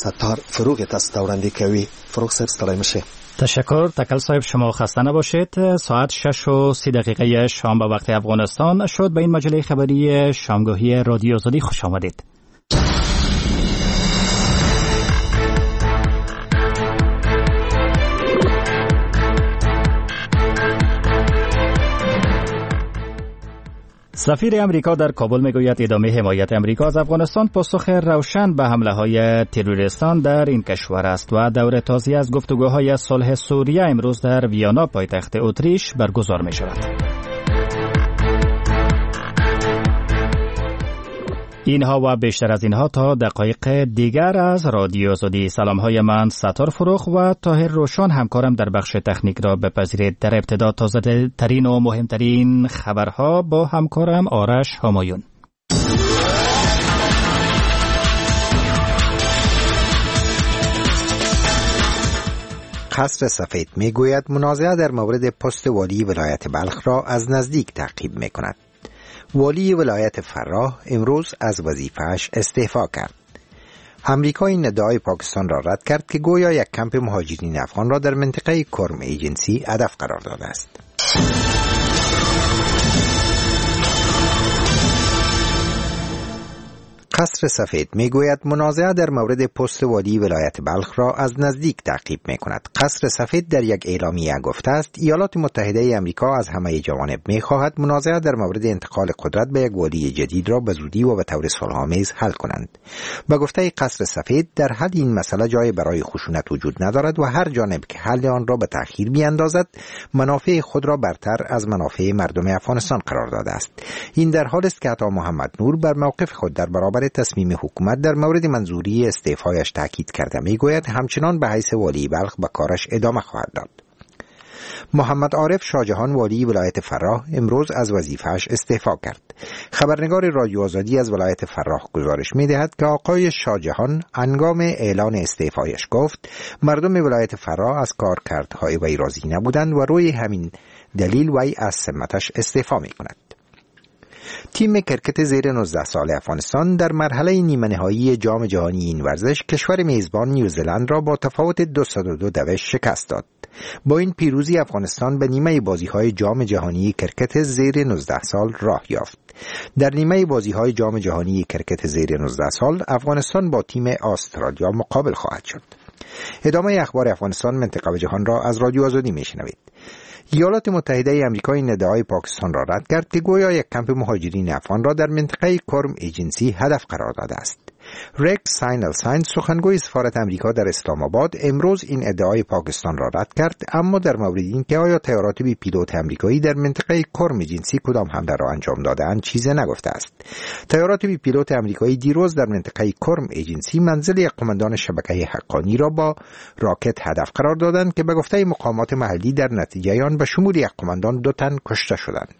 ستار فروغ تستورندی کوي. فروغ صاحب ستړی مشه. تشکر. تکل صاحب شما خسته نباشید. ساعت 6:30 شام به وقت افغانستان شد. به این مجله خبری شامگاهی رادیو آزادی خوش آمدید. سفیر امریکا در کابل میگوید ادامه حمایت امریکا از افغانستان پاسخ روشن به حمله‌های تروریستان در این کشور است و دور تازه از گفتگوهای صلح سوریه امروز در ویانا پایتخت اتریش برگزار می‌شود. اینها و بیشتر از اینها تا دقایق دیگر از رادیو آزادی. سلام‌های من ستار فروغ و طاهر روشن همکارم در بخش تکنیک را بپذیرید. در ابتدا تازه ترین و مهمترین خبرها با همکارم آرش همایون. قصر سفید میگوید منازعه در مورد پست والی ولایت بلخ را از نزدیک تعقیب میکند. والی ولایت فراه امروز از وظیفه‌اش استعفا کرد. امریکا این ادعای پاکستان را رد کرد که گویا یک کمپ مهاجرین افغان را در منطقه کرم ایجنسی هدف قرار داده است. قصر سفید میگوید منازعه در مورد پست والی ولایت بلخ را از نزدیک تعقیب میکند. قصر سفید در یک اعلامیه گفته است ایالات متحده آمریکا از همه جوانب میخواهد منازعه در مورد انتقال قدرت به یک والی جدید را به زودی و به طور صلح‌آمیز حل کنند. به گفته قصر سفید در حل این مسئله جای برای خشونت وجود ندارد و هر جانب که حل آن را به تأخیر بیاندازد منافع خود را برتر از منافع مردم افغانستان قرار داده است. این در حالی است که عطا محمد نور بر موقف خود در برابر تصمیم حکومت در مورد منظوری استعفایش تاکید کرده. میگوید همچنان به حیث والی بلخ به کارش ادامه خواهد داد. محمد عارف شاهجهان والی ولایت فراه امروز از وظیفه‌اش استعفا کرد. خبرنگار رادیو آزادی از ولایت فراه گزارش می‌دهد که آقای شاهجهان هنگام اعلان استعفایش گفت مردم ولایت فراه از کارکردهای وی راضی نبودند و روی همین دلیل وی از سمتش استعفا می‌کند. تیم کرکت زیر 19 سال افغانستان در مرحله نیمه نهایی جام جهانی این ورزش کشور میزبان نیوزلند را با تفاوت 202 شکست داد. با این پیروزی افغانستان به نیمه بازی‌های جام جهانی کرکت زیر 19 سال راه یافت. در نیمه بازی‌های جام جهانی کرکت زیر 19 سال افغانستان با تیم استرالیا مقابل خواهد شد. ادامه اخبار افغانستان منطقه و جهان را از رادیو آزادی میشنوید. ایالات متحده آمریکا این ادعای پاکستان را رد کرد که گویا یک کمپ مهاجرین افغان را در منطقه کرم ایجنسی هدف قرار داده است. رکس ساینلساین سخنگوی سفارت آمریکا در اسلام آباد امروز این ادعای پاکستان را رد کرد، اما در مورد اینکه آیا طیارات بی پیلوت آمریکایی در منطقه کرم ایجنسی کدام حمله را انجام داده‌اند چیزی نگفته است. طیارات بی پیلوت آمریکایی دیروز در منطقه کرم ایجنسی منزل یک قماندان شبکه حقانی را با راکت هدف قرار دادند که به گفته مقامات محلی در نتیجه آن به شمول یک قماندان 2 تن کشته شدند.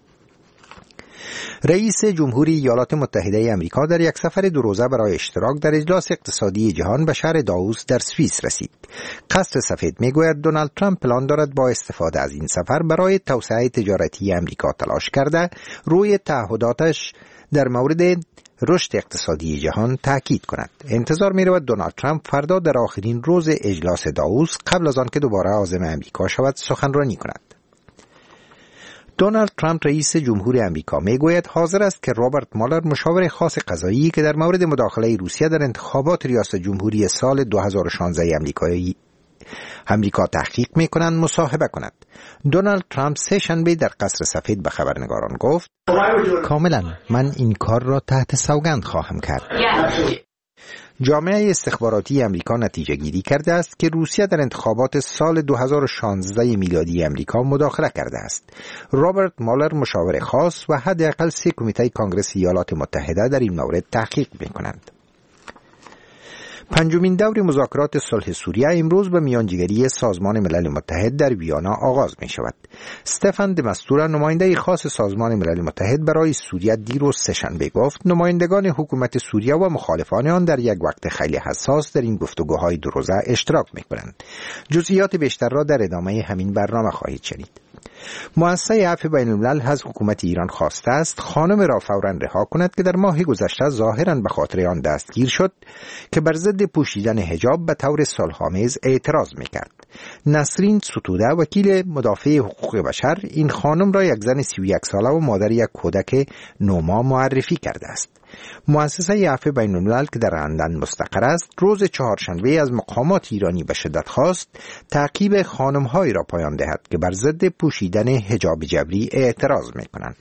رئیس جمهوری ایالات متحده آمریکا در یک سفر 2 روزه برای اشتراک در اجلاس اقتصادی جهان به شهر داووس در سوئیس رسید. قصر سفید میگوید دونالد ترامپ پلان دارد با استفاده از این سفر برای توسعه تجارتی آمریکا تلاش کرده روی تعهداتش در مورد رشد اقتصادی جهان تاکید کند. انتظار می رود دونالد ترامپ فردا در آخرین روز اجلاس داووس قبل از آن که دوباره عازم آمریکا شود سخنرانی کند. دونالد ترامپ رئیس جمهور آمریکا میگوید حاضر است که رابرت مالر مشاور خاص قضایی که در مورد مداخله روسیه در انتخابات ریاست جمهوری سال 2016 آمریکا تحقیق می‌کنند مصاحبه کند. دونالد ترامپ سه شنبه در قصر سفید به خبرنگاران گفت کاملا من این کار را تحت سوگند خواهم کرد. جامعه استخباراتی آمریکا نتیجه گیری کرده است که روسیه در انتخابات سال 2016 میلادی آمریکا مداخله کرده است. رابرت مالر مشاور خاص و حداقل 3 کمیته کنگره ایالات متحده در این مورد تحقیق می‌کنند. پنجمین دور مذاکرات صلح سوریه امروز به میانجیگری سازمان ملل متحد در ویانا آغاز می شود. استفان د مستورا نماینده خاص سازمان ملل متحد برای سوریه دیروز سه‌شنبه گفت نمایندگان حکومت سوریه و مخالفان آن در یک وقت خیلی حساس در این گفتگوهای 2 روزه اشتراک می کنند. جزئیات بیشتر را در ادامه همین برنامه خواهید شنید. مؤسسه عفو بین الملل از حکومت ایران خواسته است خانم را فوراً رها کند که در ماه گذشته ظاهراً به خاطر آن دستگیر شد که بر ضد پوشیدن حجاب به طور صلح‌آمیز اعتراض می‌کرد. نسرین ستوده وکیل مدافع حقوق بشر این خانم را یک زن 31 ساله و مادر یک کودک 9 ماه معرفی کرده است. مؤسسه عفو بین الملل که در لندن مستقر است روز چهارشنبه از مقامات ایرانی به شدت خواست تعقیب خانم‌هایی را پایان دهد که بر ضد پوشیدن حجاب جبری اعتراض می‌کنند.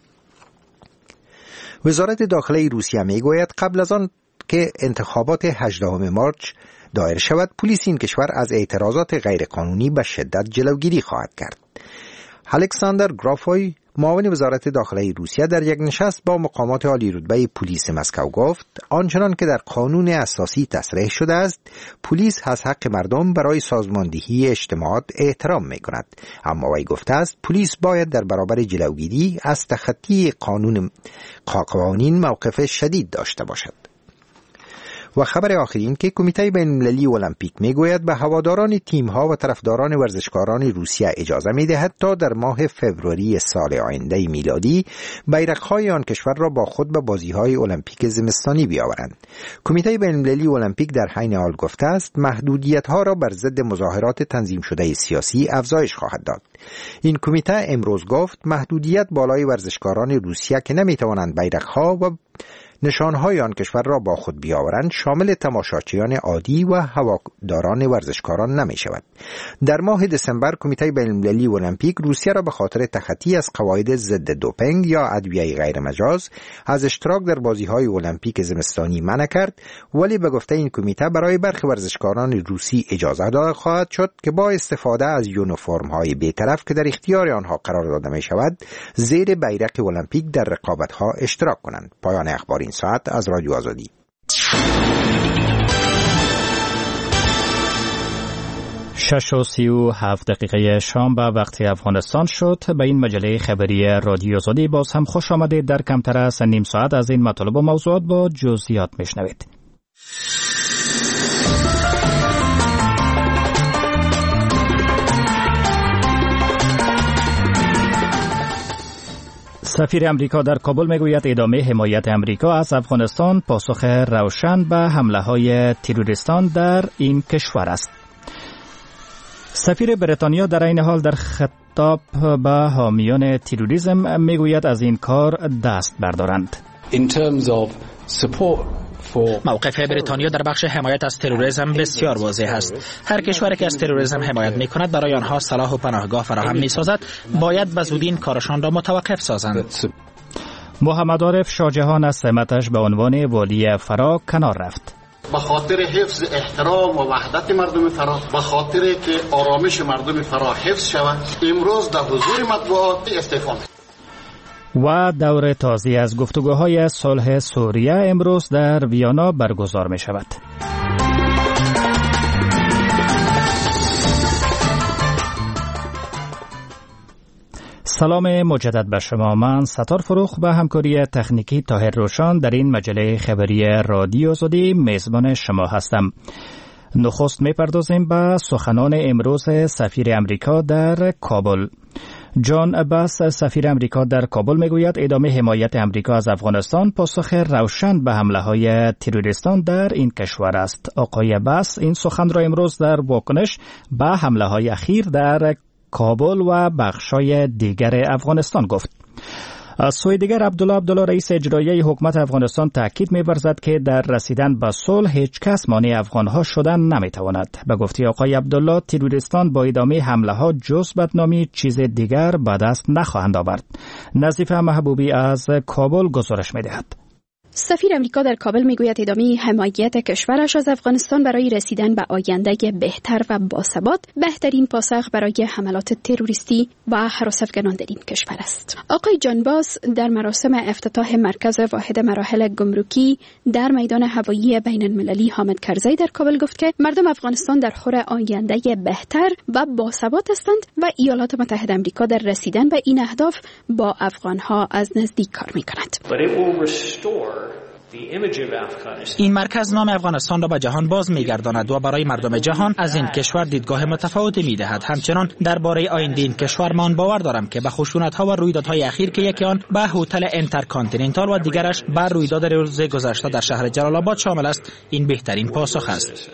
وزارت داخله روسیه میگوید قبل از آن که انتخابات 18 مارس دایر شود پلیس این کشور از اعتراضات غیرقانونی به شدت جلوگیری خواهد کرد. الکساندر گرافوی معاون وزارت داخله روسیه در یک نشست با مقامات عالی رتبه پلیس مسکو گفت آنچنان که در قانون اساسی تصریح شده است پلیس از حق مردم برای سازماندهی اجتماعات احترام می‌کند، اما وی گفته است پلیس باید در برابر جلوگیری از تخطی قوانین موقف شدید داشته باشد. و خبر آخرین که کمیته بین المللی المپیک میگوید به هواداران تیم‌ها و طرفداران ورزشکاران روسیه اجازه می‌دهد تا در ماه فوریه سال آینده میلادی بیرق‌های آن کشور را با خود به بازی‌های المپیک زمستانی بیاورند. کمیته بین المللی المپیک در حین حال گفته است محدودیت‌ها را بر ضد مظاهرات تنظیم شده سیاسی افزایش خواهد داد. این کمیته امروز گفت محدودیت بالای ورزشکاران روسیه که نمی‌توانند بیرق‌ها و نشانهای آن کشور را با خود بیاورند شامل تماشاچیان عادی و هواداران ورزشکاران نمی شود. در ماه دسامبر کمیته بین المللی المپیک روسیه را به خاطر تخطی از قواعد ضد دوپینگ یا ادویه غیر مجاز از اشتراک در بازی‌های المپیک زمستانی منع کرد، ولی به گفته این کمیته برای برخی ورزشکاران روسی اجازه داده خواهد شد که با استفاده از یونیفرم‌های بی‌طرف که در اختیار آنها قرار داده می شود زیر بیرق المپیک در رقابت‌ها اشتراک کنند. پایان اخبار این ساعت از رادیو آزادی. 6:37 شام به وقت افغانستان شد. به این مجله خبری رادیو آزادی باز هم خوش آمدید. در کمتر از نیم ساعت از این مطالب و موضوعات با جزئیات میشنوید. سفیر امریکا در کابل میگوید ادامه حمایت امریکا از افغانستان پاسخ روشن به حمله‌های تروریستان در این کشور است. سفیر بریتانیا در این حال در خطاب به حامیان تروریسم میگوید از این کار دست بردارند. موقف بریتانیا در بخش حمایت از تروریسم بسیار واضح است. هر کشوری که از تروریسم حمایت می‌کند برای آنها سلاح و پناهگاه فراهم می‌سازد، باید به زودی این کارشان را متوقف سازند. محمد عارف شاهجهان از سمتش به عنوان والی فرا کنار رفت. به خاطر حفظ احترام و وحدت مردم فرا، به خاطر که آرامش مردم فرا حفظ شود، امروز در حضور مطبوعات استعفا و دور تازه از گفتگوهای صلح سوریه امروز در ویانا برگزار می شود. سلام مجدد به شما. من ستار فروخ به همکاری تکنیکی طاهر روشان در این مجله خبری رادیو آزادی میزبان شما هستم. نخست میپردازیم به سخنان امروز سفیر امریکا در کابل. جان عباس سفیر امریکا در کابل میگوید ادامه حمایت امریکا از افغانستان پاسخ روشن به حمله‌های تروریستان در این کشور است. آقای عباس این سخن را امروز در واکنش به حمله‌های اخیر در کابل و بخش‌های دیگر افغانستان گفت. از سوی دیگر عبدالله رئیس اجرایی حکومت افغانستان تاکید می‌ورزد که در رسیدن به صلح هیچ کس مانع افغان‌ها شدن نمی‌تواند. به گفته آقای عبدالله تروریستان با ادامه حمله‌ها جز بدنامی چیز دیگر به دست نخواهند آورد. نظیفه محبوبی از کابل گزارش می‌دهد. سفیر امریکا در کابل میگوید ادامه حمایت کشورش از افغانستان برای رسیدن به آینده بهتر و باثبات بهترین پاسخ برای حملات تروریستی و هراس‌افکنان در این کشور است. آقای جان باس در مراسم افتتاح مرکز واحد مراحل گمرکی در میدان هوایی بین المللی حامد کرزی در کابل گفت که مردم افغانستان در خور آینده بهتر و باثبات هستند و ایالات متحده آمریکا در رسیدن به این اهداف با افغانها از نزدیک کار می‌کند. این مرکز نام افغانستان را به جهان باز می‌گرداند و برای مردم جهان از این کشور دیدگاه متفاوتی می‌دهد. همچنان درباره آینده این کشور من باور دارم که به خشونت‌ها و رویدادهای اخیر که یکی آن به هتل اینترکانتیننتال و دیگرش بر رویداد روز گذشته در شهر جلال آباد شامل است، این بهترین پاسخ است.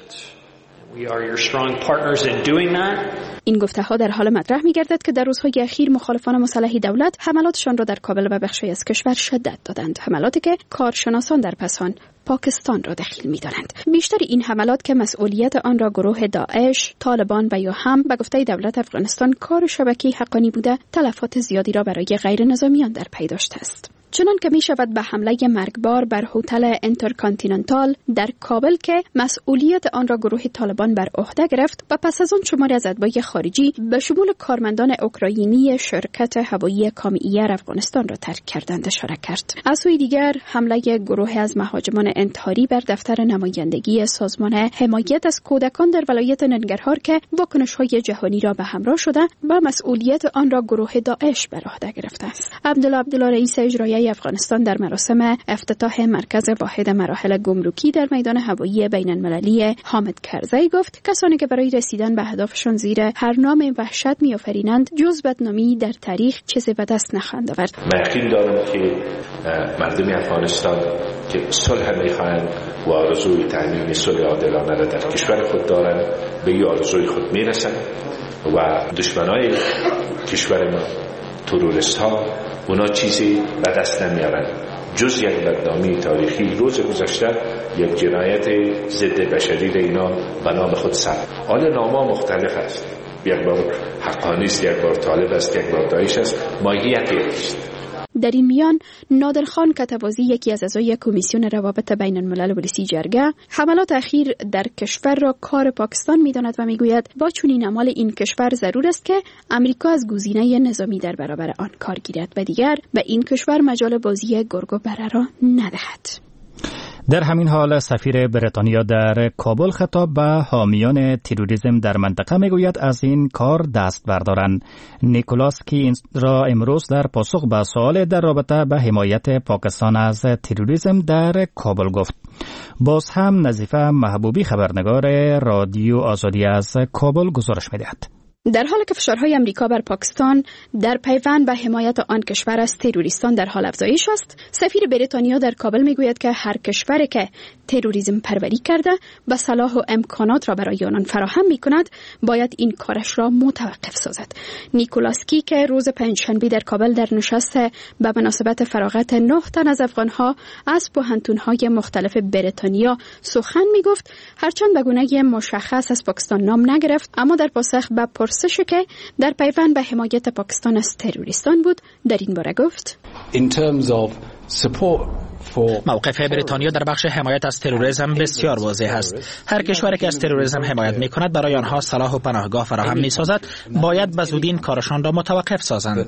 این گفته‌ها در حال مطرح می‌گردد که در روزهای اخیر مخالفان مسلح دولت حملاتشان را در کابل و بخشی از کشور شدت دادند، حملاتی که کارشناسان در پس آن پاکستان را دخیل می‌دانند. بیشتر این حملات که مسئولیت آن را گروه داعش، طالبان و یا هم به گفته دولت افغانستان کار شبکه‌ای حقانی بوده، تلفات زیادی را برای غیر نظامیان در پی داشته است. چنان که می شود به حمله مرگبار بر هتل اینترکانتیننتال در کابل که مسئولیت آن را گروه طالبان بر عهده گرفت و پس از آن شماری از اتباع خارجی به شمول کارمندان اوکراینی شرکت هوایی کامی‌ایر افغانستان را ترک کردند اشاره کرد. از سوی دیگر حمله گروه از مهاجمان انتحاری بر دفتر نمایندگی سازمان حمایت از کودکان در ولایت ننگرهار که واکنش‌های جهانی را به همراه شده و مسئولیت آن را گروه داعش بر عهده گرفته است. عبدالله رئیس اجرایی افغانستان در مراسم افتتاح مرکز واحد مراحل گمرکی در میدان هوایی بین‌المللی حامد کرزی گفت کسانی که برای رسیدن به اهدافشان زیر هر نام وحشت می‌آفرینند جز بدنامی در تاریخ چیزی به دست نخواهند آورد. من یقین دارم که مردم افغانستان که صلح می‌خواهند و آرزوی تأمین صلح عادلانه را در کشور خود دارند به این آرزوی خود می‌رسند و دشمنای کشور ما تروریست‌ها اونا چیزی به دست نمیارن جز یک بدنامی تاریخی. روز گذشته یک جنایت ضد بشری را اینا به نام خود ثبت. حالا نام‌ها مختلف است، یک بار حقانی است، یک بار طالب است، یک بار داعش است، ماهیت یکیست. در این میان نادرخان کتوازی یکی از اعضای کمیسیون روابط بین الملل ولسی جرگه حملات اخیر در کشور را کار پاکستان می‌داند و میگوید با چنین اعمال این کشور ضرور است که امریکا از گزینه نظامی در برابر آن کار گیرد و دیگر به این کشور مجال بازی گرگ و بره را ندهد. در همین حال سفیر بریتانیا در کابل خطاب به حامیان تروریسم در منطقه میگوید از این کار دست بردارند. نیکولاس کی را امروز در پاسخ به سوال در رابطه به حمایت پاکستان از تروریسم در کابل گفت. باز هم نظیفه محبوبی خبرنگار رادیو آزادی از کابل گزارش میدهد. در حالی که فشارهای امریکا بر پاکستان در پیوند به حمایت آن کشور از تروریستان در حال افزایش است، سفیر بریتانیا در کابل میگوید که هر کشوری که تروریسم پروری کرده و صلاح و امکانات را برای آنان فراهم میکند باید این کارش را متوقف سازد. نیکولاس کی که روز پنجشنبه در کابل در نشست به مناسبت فراغت 9 تن از افغانها از پوهنتون‌های مختلف بریتانیا سخن میگفت، هرچند به گونه مشخص از پاکستان نام نگرفت، اما در پاسخ به پرسشی که در پیوند به حمایت پاکستان از تروریستان بود در این باره گفت موقف بریتانیا در بخش حمایت از تروریسم بسیار واضح است. هر کشوری که از تروریسم حمایت می‌کند برای آنها سلاح و پناهگاه فراهم می‌سازد باید به زودی این کارشان را متوقف سازند.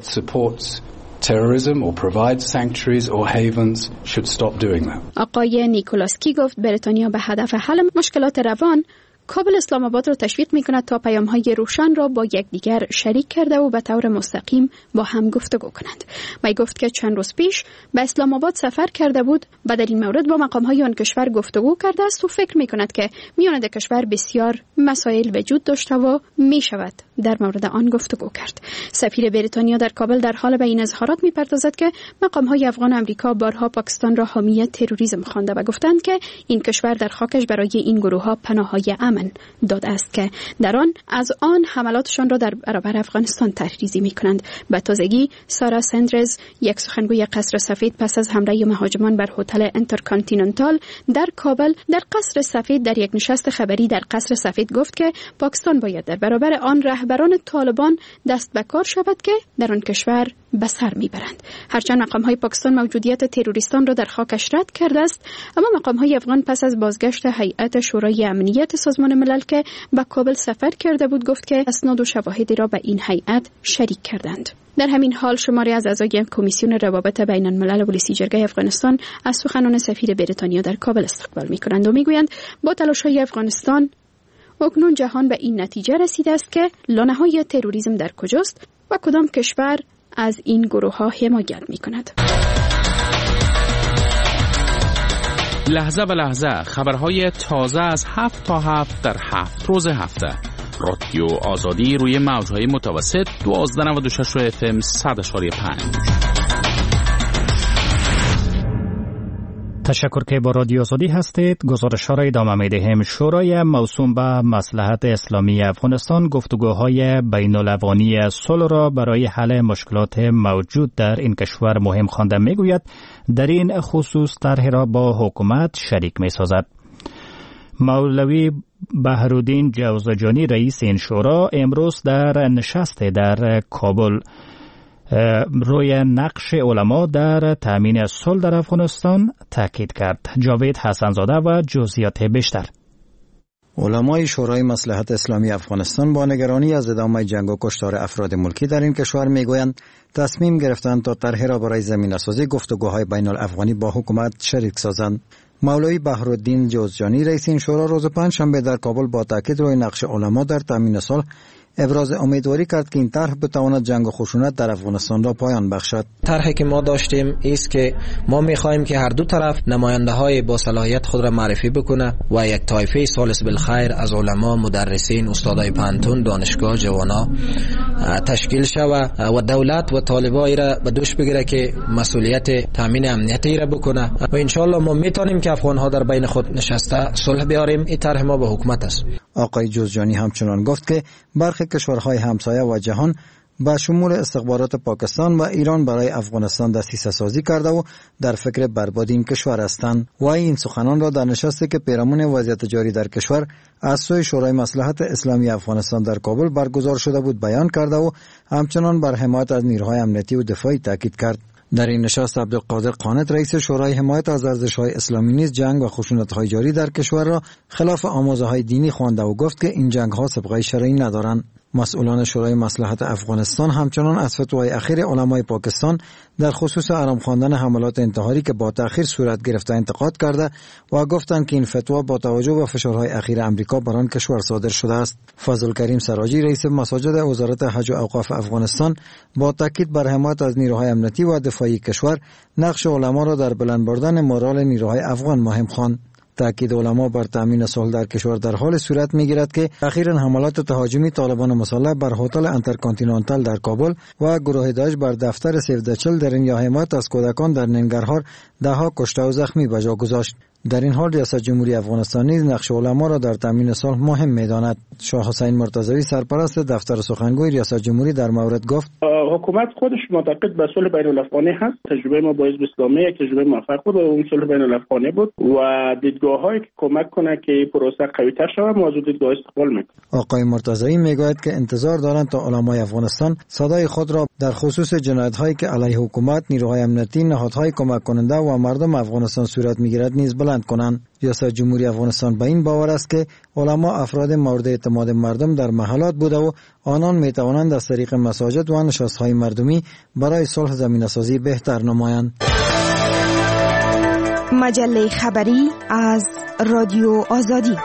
آقای نیکولاس کی گفت بریتانیا به هدف حل مشکلات روان کابل اسلام آباد را تشویق می‌کند تا پیام‌های روشن را با یکدیگر شریک کرده و به طور مستقیم با هم گفتگو کنند. وی گفت که چند روز پیش به اسلام آباد سفر کرده بود و در این مورد با مقام‌های آن کشور گفتگو کرده است و فکر می‌کند که میان دو کشور بسیار مسائل وجود داشته و می‌شود در مورد آن گفتگو کرد. سفیر بریتانیا در کابل در حال به این اظهارات می‌پردازد که مقام‌های افغان آمریکا بارها پاکستان را حامی تروریسم خوانده و گفتند که این کشور در خاکش برای این گروه‌ها پناه‌های امن داده است که در آن حملاتشان را در برابر افغانستان تحریزی می‌کنند. به تازگی سارا سندرز یک سخنگوی قصر سفید پس از حمله مهاجمان بر هتل اینترکانتیننتال در کابل در قصر سفید در یک نشست خبری در قصر سفید گفت که پاکستان باید در برابر آن رهبران طالبان دست به کار شود که در آن کشور به سر میبرند. هرچند مقام‌های پاکستان موجودیت تروریستان را در خاکش رد کرده است، اما مقام‌های افغان پس از بازگشت هیئت شورای امنیت سازمان ملل که به کابل سفر کرده بود گفت که اسناد و شواهدی را به این هیئت شریک کردند. در همین حال شماری از اعضای کمیسیون روابط بین الملل ولسی جرگه افغانستان از سخنان سفیر بریتانیا در کابل استقبال می‌کنند و می‌گویند با تلاش‌های افغانستان اکنون جهان به این نتیجه رسیده است که لانه‌های تروریسم در کجاست و کدام کشور از این گروه‌ها حمایت می‌کند. لحظه به لحظه خبرهای تازه از 7 تا 7 در 7 روز هفته. رادیو آزادی روی موجهای متوسط 1296 FM 100.5. تشکر که با رادیو آزادی هستید. گزارش ها را ادامه می‌دهیم. شورای موسوم به مصلحت اسلامی افغانستان گفتگوهای بین الاقوانی صلح را برای حل مشکلات موجود در این کشور مهم خوانده می‌گوید در این خصوص طرح را با حکومت شریک می‌سازد. مولوی بهرالدین جوزجانی رئیس این شورا امروز در نشست در کابل روی نقش علما در تامین صلح در افغانستان تاکید کرد. جاوید حسنزاده و جزئیات بیشتر. علمای شورای مصلحت اسلامی افغانستان با نگرانی از ادامه جنگ و کشتار افراد ملکی در این کشور میگویند تصمیم گرفتند تا طرح را برای زمینه‌سازی گفتگوهای بین الافغانی با حکومت شریک سازند. مولوی بهرالدین جوزجانی رئیس این شورا روز پنجشنبه در کابل با تاکید روی نقش علما در تامین صلح ابراز امیدواری کرد که این طرح بتواند جنگ و خشونت در افغانستان را پایان بخشد. طرحی که ما داشتیم است که ما می‌خواهیم که هر دو طرف نماینده‌های با صلاحیت خود را معرفی بکنه و یک طایفه سالس بالخیر از علما، مدرسین، استادای پانتون، دانشگاه، جوانا تشکیل شود و دولت و طالبای را به دوش بگیره که مسئولیت تامین امنیتی را بکنه و ان شاء الله ما میتونیم که افغان‌ها در بین خود نشسته صلح بیاریم. این طرح ما به حکومت است. آقای جوزجانی همچنان گفت که برخی کشورهای همسایه و جهان با شمول استخبارات پاکستان و ایران برای افغانستان دسیسه سازی کرده و در فکر بربادی این کشور هستند و این سخنان را در نشستی که پیرامون وضعیت جاری در کشور از سوی شورای مصلحت اسلامی افغانستان در کابل برگزار شده بود بیان کرده و همچنان بر حمایت از نیروهای امنیتی و دفاعی تاکید کرد. در این نشست عبدالقادر قانت رئیس شورای حمایت از ارزش‌های اسلامی نیز جنگ و خشونت‌های جاری در کشور را خلاف آموزه‌های دینی خوانده و گفت که این جنگ‌ها سابقه شرعی ندارند. مسئولان شورای مصلحت افغانستان همچنان از فتوای اخیر علمای پاکستان در خصوص آرام خواندن حملات انتحاری که با تأخیر صورت گرفته انتقاد کرده و گفتند که این فتوا با توجه به فشارهای اخیر امریکا بر آن کشور صادر شده است. فضل کریم سراجی رئیس مساجد وزارت حج و اوقاف افغانستان با تاکید بر حمایت از نیروهای امنیتی و دفاعی کشور نقش علما را در بلند بردن مورال نیروهای افغان مهم خواند. تاکید علما بر تامین صلح در کشور در حال صورت میگیرد که اخیراً حملات تهاجمی طالبان مسلح بر هتل انترکانتیننتال در کابل و گروه داعش بر دفتر سیو در این یا حمایت از کودکان در ننگرهار دهها کشته و زخمی به جا گذاشت. در این حال ریاست جمهوری افغانستان نیز نقش علما را در تامین صلح مهم می‌داند. شاه حسین مرتضوی سرپرست دفتر سخنگوی ریاست جمهوری در مورد گفت حکومت خودش معتقد به صلح بین الافغانی هست. تجربه ما با حزب اسلامی یک تجربه موفق بود و اون صلح بین الافغانی بود و دیدگاه‌هایی که کمک کنه که پروسه قوی‌تر شود موضوع دیدگاه استقبال می‌کنه. آقای مرتضوی میگوید که انتظار دارند تا علمای افغانستان صدای خود را در خصوص جنایت‌هایی که علیه حکومت، نیروهای امنیتی، نهادهای کمک کننده و مردم افغانستان صورت می‌گیرد نیز بلند کنند. ریاست جمهوری افغانستان به این باور است که علما افراد مورد اعتماد مردم در محلات بوده و آنان می توانند از طریق مساجد و نشست‌های مردمی برای صلح زمینه‌سازی بهتر نمایند. مجله خبری از رادیو آزادی.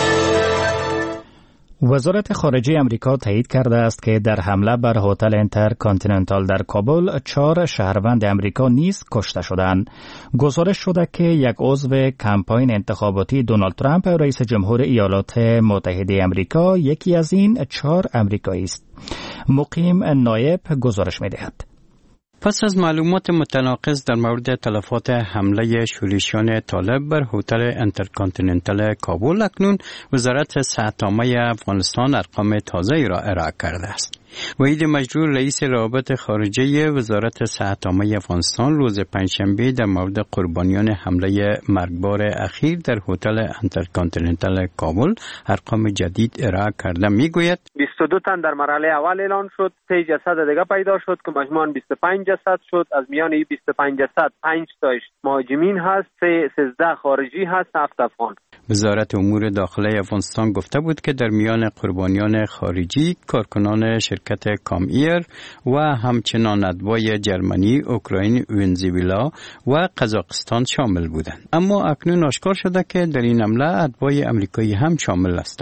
وزارت خارجه امریکا تایید کرده است که در حمله بر هتل انترکانتیننتال در کابل 4 شهروند امریکا نیز کشته شدند. گزارش شده که یک عضو کمپاین انتخاباتی دونالد ترامپ رئیس جمهور ایالات متحده امریکا یکی از این 4 امریکایی است. مقیم نایب گزارش می‌دهد. پس از معلومات متناقض در مورد تلفات حمله شورشیان طالب بر هتل انترکانتیننتال کابل، اکنون وزارت صحت عامه افغانستان ارقام تازه‌ای را ارائه کرده است. وحید مجرور رئیس روابط خارجه وزارت صحت عامه افغانستان روز پنجشنبه در مورد قربانیان حمله مرگبار اخیر در هتل انترکانتیننتال کابل ارقام جدید ارائه کرده. میگوید 22 تن در مرحله اول اعلان شد، 3 جسد دیگه پیدا شد که مجموعاً 25 جسد شد. از میان این 25 جسد 5 تاش مهاجمین هست، 13 خارجی هست، 7 افغان. وزارت امور داخله افغانستان گفته بود که در میان قربانیان خارجی کارکنان شرکت کام ایر و همچنان ادوای جرمنی، اوکراین، ونزوئلا و قزاقستان شامل بودند. اما اکنون آشکار شده که در این حمله ادوای امریکایی هم شامل هستند.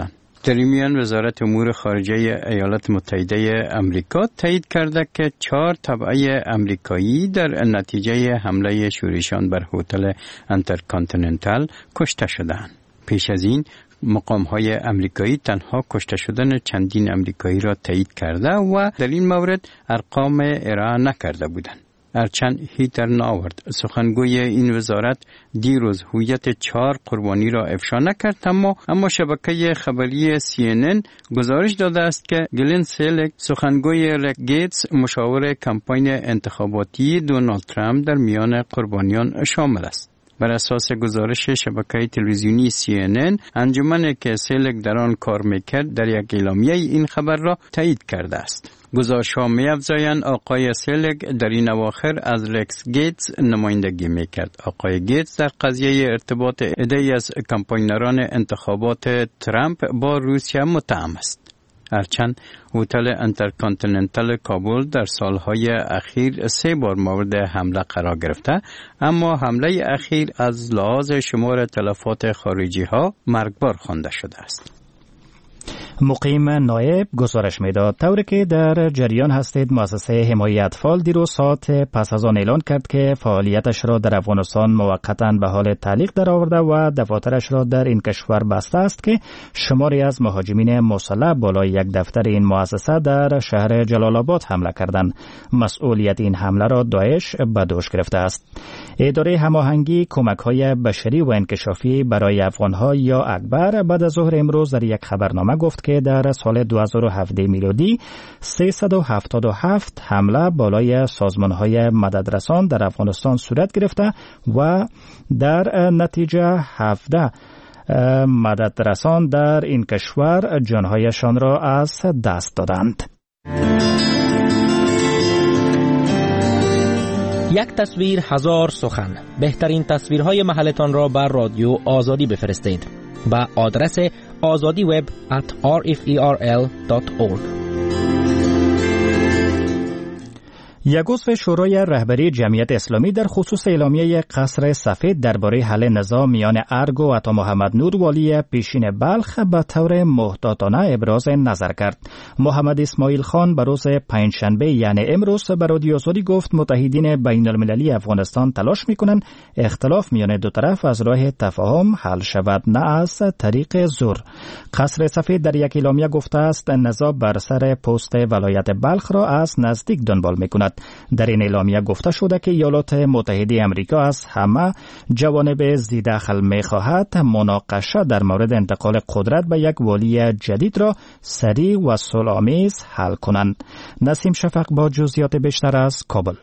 در این میان وزارت امور خارجه ایالات متحده امریکا تایید کرده که 4 تبعه امریکایی در نتیجه حمله شورشیان بر هتل انترکانتیننتال کشته شدند. پیش از این مقام‌های امریکایی تنها کشته شدن چندین امریکایی را تایید کرده و در این مورد ارقام ارائه نکرده بودند. هرچند هیتر ناورد سخنگوی این وزارت دیروز هویت 4 قربانی را افشا نکرد، اما شبکه خبری CNN گزارش داده است که گلن سیلک سخنگوی ریک گیتس مشاور کمپاین انتخاباتی دونالد ترامپ در میان قربانیان شامل است. بر اساس گزارش شبکه تلویزیونی CNN انجمنی که سیلک در آن کار میکرد در یک اعلامیه این خبر را تایید کرده است. گزارش‌ها می‌افزایند آقای سیلک در این اواخر از ریکس گیتس نمایندگی میکرد. آقای گیتس در قضیه ارتباط عده‌ای از کمپاینران انتخابات ترامپ با روسیه متهم است. هرچند هتل انترکانتیننتال کابل در سالهای اخیر 3 بار مورد حمله قرار گرفته، اما حمله اخیر از لحاظ شمار تلفات خارجی ها مرگبار خوانده شده است. مقیم نایب گزارش میداد طوری که در جریان هستید مؤسسه حمایت اطفال دیروز ساعت پس از آن اعلان کرد که فعالیتش را در افغانستان موقتا به حال تعلیق درآورده و دفاترش را در این کشور بسته است که شماری از مهاجمین مسلح بالای یک دفتر این مؤسسه در شهر جلال آباد حمله کردند. مسئولیت این حمله را داعش به دوش گرفته است. اداره هماهنگی کمک‌های بشری و انکشافی برای افغان‌ها یا اکبر بعد از ظهر امروز در یک خبرنامه گفت که در سال 2017 میلادی 377 حمله بالای سازمان‌های مددرسان در افغانستان صورت گرفته و در نتیجه 17 مددرسان در این کشور جانهایشان را از دست دادند. یک تصویر هزار سخن. بهترین تصویرهای محلتان را بر رادیو آزادی بفرستید با آدرس azadiweb@rferl.org. یک عضو شورای رهبری جمعیت اسلامی در خصوص اعلامیه قصر سفید درباره حل نزاع میان ارگ و عطا محمد نور والی پیشین بلخ به طور محتاطانه ابراز نظر کرد. محمد اسماعیل خان به روز پنجشنبه یعنی امروز به رادیو آزادی گفت متحدین بین المللی افغانستان تلاش میکنند اختلاف میان دو طرف از راه تفاهم حل شود، نه از طریق زور. قصر سفید در یک اعلامیه گفته است نزاع بر سر پست ولایت بلخ را از نزدیک دنبال میکند. در این اعلامیه گفته شده که ایالات متحده امریکا از همه جوانب ذی‌دخل می‌خواهد مناقشه در مورد انتقال قدرت به یک والی جدید را سریع و صلح‌آمیز حل کنند. نسیم شفق با جزئیات بیشتر از کابل.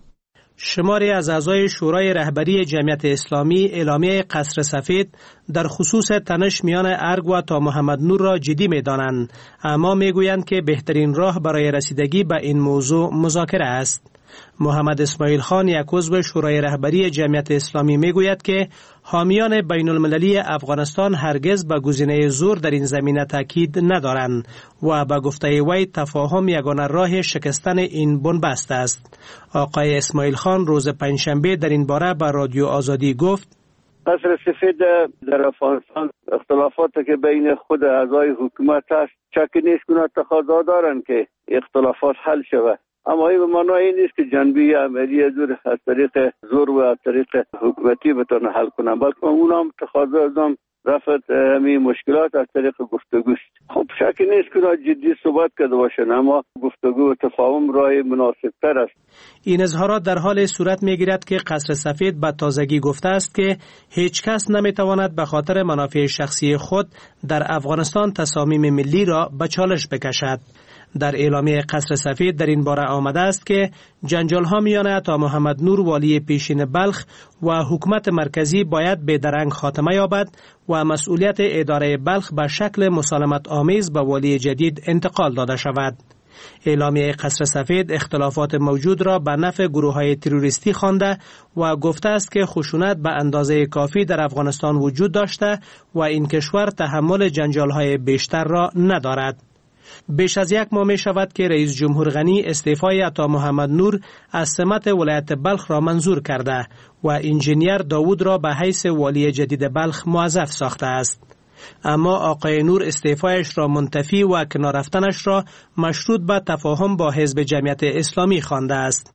شماری از اعضای شورای رهبری جمعیت اسلامی اعلامیه قصر سفید در خصوص تنش میان ارگ و عطا محمد نور را جدی می‌دانند، اما میگویند که بهترین راه برای رسیدگی به این موضوع مذاکره است. محمد اسماعیل خان یک عضو شورای رهبری جمعیت اسلامی میگوید که حامیان بین المللی افغانستان هرگز به گزینه زور در این زمینه تاکید ندارند و به گفته وی تفاهم یگانه راه شکستن این بنبست است. آقای اسماعیل خان روز پنجشنبه در این باره به رادیو آزادی گفت: قصر سفید در افغانستان اختلافاتی که بین خود اعضای حکومت است شکی نیست که تقاضا دارند که اختلافات حل شود، اما این به معنای نیست که جنبه عملی زور از طریق زور و از طریق حکومتی بتونه حل کنن، بلکه اونم تقاضا دارن رفع همین مشکلات از طریق گفتگوست. خب شکی نیست که جدی صحبت کرده باشن، اما گفتگو و تفاهم راه مناسب تر است. این اظهارات در حال صورت میگیرد که قصر سفید به تازگی گفته است که هیچ کس نمیتواند به خاطر منافع شخصی خود در افغانستان تصامیم ملی را به چالش بکشد. در اعلامیه قصر سفید در این باره آمده است که جنجال‌ها میان عطا محمد نور والی پیشین بلخ و حکومت مرکزی باید به درنگ خاتمه یابد و مسئولیت اداره بلخ به شکل مسالمت آمیز به والی جدید انتقال داده شود. اعلامیه قصر سفید اختلافات موجود را به نفع گروه‌های تروریستی خوانده و گفته است که خشونت به اندازه کافی در افغانستان وجود داشته و این کشور تحمل جنجال‌های بیشتر را ندارد. بیش از یک ماه می شود که رئیس جمهور غنی استعفای عطا محمد نور از سمت ولایت بلخ را منظور کرده و انجینیر داوود را به حیث والی جدید بلخ موظف ساخته است. اما آقای نور استعفایش را منتفی و کنار رفتنش را مشروط به تفاهم با حزب جمعیت اسلامی خوانده است.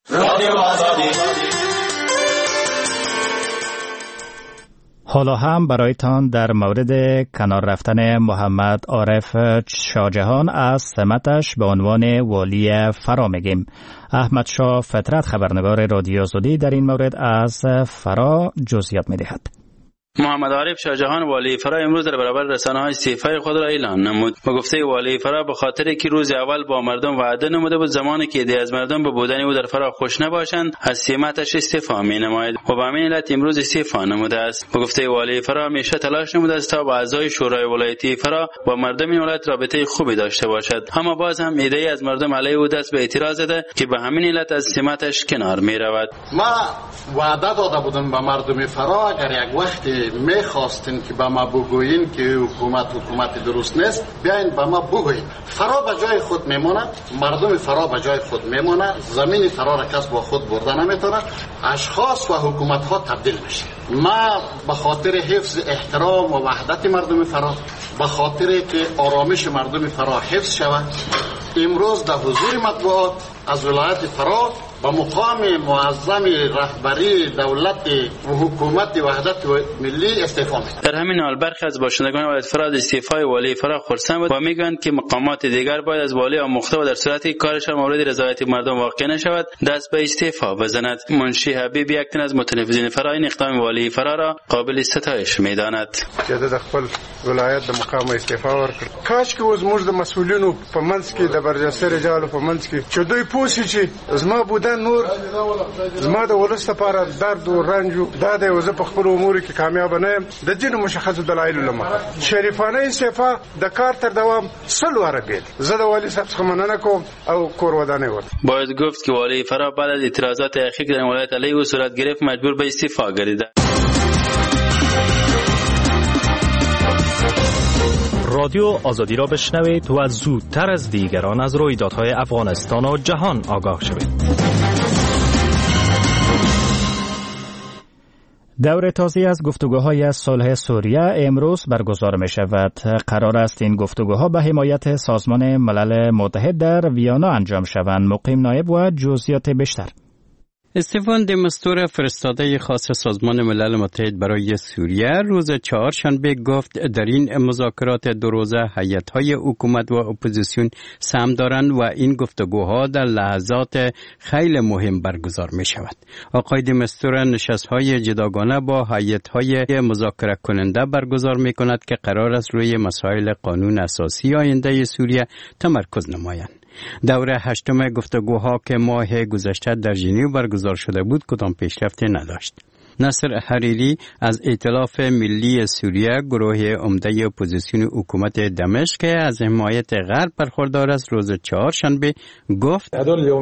حالا هم برایتان در مورد کنار رفتن محمد عارف شاهجهان از سمتش به عنوان والی فرا میگیم. احمد شاه فطرت خبرنگار رادیو آزادی در این مورد از فرا جزئیات می‌دهد. محمد عارف شاهجهان والی فرا امروز در برابر رسانه‌های استعفای خود را اعلان نمود. با گفته والی فرا به خاطر که روز اول با مردم وعده نموده بود زمانی که ایده از مردم به بودن او در فرا خوش نباشند از سمتش استعفا می‌نماید و به همین علت امروز استعفا نموده است. با گفته والی فرا همیشه تلاش نموده است تا با اعضای شورای ولایتی فرا با مردم این ولایت رابطه خوبی داشته باشد، اما باز هم ایده از مردم علیه او دست به اعتراض زده که به همین علت از سمتش کنار می‌رود. ما وعده داده بودم به مردم فرا اگر یک وقتی میخواستین که به ما بگویین که حکومت درست نیست بیاین به ما بگویین. فرا به جای خود میمونه، مردم فرا به جای خود میمونه، زمین فرا را کس با خود برده نمیتونه، اشخاص و حکومت ها تبدیل میشه. ما به خاطر حفظ احترام و وحدت مردم فرا، به خاطر که آرامش مردم فرا حفظ شود، امروز در حضور مطبوعات از ولایت فرا با مقام معظم رهبری دولت و حکومت وحدت ملی استعفا می‌دهند. در همین حال برخی از باشندگان ولایت فرا از استعفای والی فرا خرسند بود و میگویند که مقامات دیگر باید از والی آموخته و در صورتی کارش مورد رضایت مردم واقع نشود دست به استعفا بزند. منشی حبیب یک تن از متنفذین فرا این اقدام والی فرا را قابل ستایش می‌داند. چې د خپل ولایت د مقام استعفا ورکړ. کاش کې اوس موږ د مسؤلینو په منځ کې د برجسته رجالو په منځ کې چې دوی پوښي چې زما بودن نور زما د ولس لپاره درد او رنج دا د وزه په خپل امور کې کامیاب نه یم د جن مشخص دلایل لمخه شریفانه استعفا د کار تر دوام سلو عربیت زه د والی صاحب څخه مننه کوم او کور ودانه ور. باید گفت که والی فرا بعد از اعتراضات اخیر در ولایت علیه او صورت گرفت مجبور به استعفا گردید. رادیو آزادی را بشنوید و زودتر از دیگران از رویدادهای افغانستان و جهان آگاه شوید. دور تازه از گفتگوهای صلح سوریه امروز برگزار می شود. قرار است این گفتگوها به حمایت سازمان ملل متحد در ویانا انجام شوند. مقیم نایب و جزئیات بیشتر. استفان د مستور فرستاده خاص سازمان ملل متحد برای سوریه روز چهارشنبه گفت در این مذاکرات دو روزه هیئت‌های حکومت و اپوزیسیون سهم دارند و این گفتگوها در لحظات خیلی مهم برگزار می شود. آقای د مستور نشست‌های جداگانه با هیئت‌های مذاکره کننده برگزار می کند که قرار است روی مسائل قانون اساسی آینده سوریه تمرکز نمایند. دوره هشتم گفتگوها که ماه گذشته در ژنو برگزار شده بود کدام پیشرفتی نداشت. نصر حریری از ائتلاف ملی سوریه گروه عمده اپوزیسیون حکومت دمشق که از حمایت غرب برخوردار است روز چهارشنبه گفت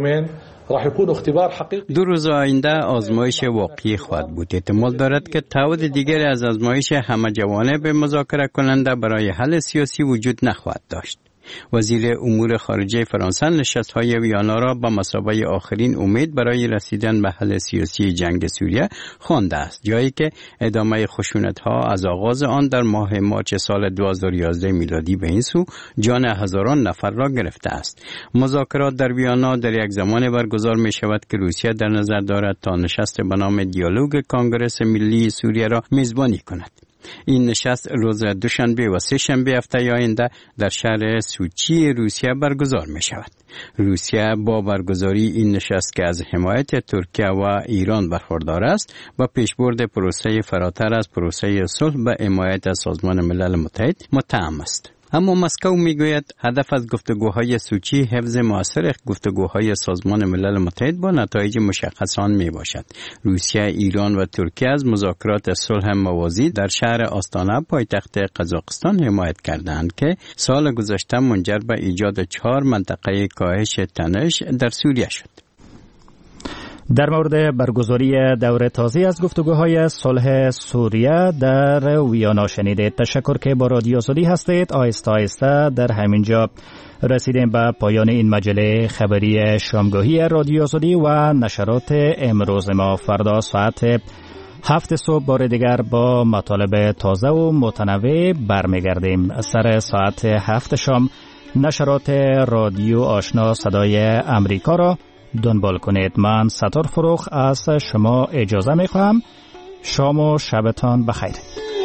دو روز آینده آزمایش واقعی خواهد بود. احتمال دارد که تعهد دیگری از آزمایش همه جوانب مذاکره کننده برای حل سیاسی وجود نخواهد داشت. وزیر امور خارجه فرانسه نشست‌های ویانا را با مثابه آخرین امید برای رسیدن به حل سیاسی جنگ سوریه خوانده است، جایی که ادامه خشونت‌ها از آغاز آن در ماه مارچ سال 2011 میلادی به این سو جان هزاران نفر را گرفته است. مذاکرات در ویانا در یک زمان برگزار می شود که روسیه در نظر دارد تا نشست به نام دیالوگ کنگره ملی سوریه را میزبانی کند. این نشست روز دوشنبه و سه شنبه هفته آینده در شهر سوچی روسیه برگزار می شود. روسیه با برگزاری این نشست که از حمایت ترکیه و ایران برخوردار است با پیشبرد پروسه فراتر از پروسه صلح به حمایت از سازمان ملل متحد متهم است. اما مسکو میگوید هدف از گفتگوهای سوچی حفظ مؤثر گفتگوهای سازمان ملل متحد با نتایج مشخص آن می باشد. روسیه، ایران و ترکیه از مذاکرات صلح موازی در شهر آستانه پایتخت قزاقستان حمایت کردند که سال گذشته منجر به ایجاد 4 منطقه کاهش تنش در سوریه شد. در مورد برگزاری دور تازه از گفتگوهای صلح سوریه در ویانا شنیدید. تشکر که با رادیو آزادی هستید. آهسته آهسته در همینجا رسیدیم به پایان این مجله خبری شامگاهی رادیو آزادی و نشرات امروز ما. فردا ساعت هفت صبح بار دیگر با مطالب تازه و متنوع برمیگردیم. سر ساعت 7 شام نشرات رادیو آشنا صدای امریکا را دنبال کنید. من ستار فروخ از شما اجازه میخواهم. شام و شبتان بخیر.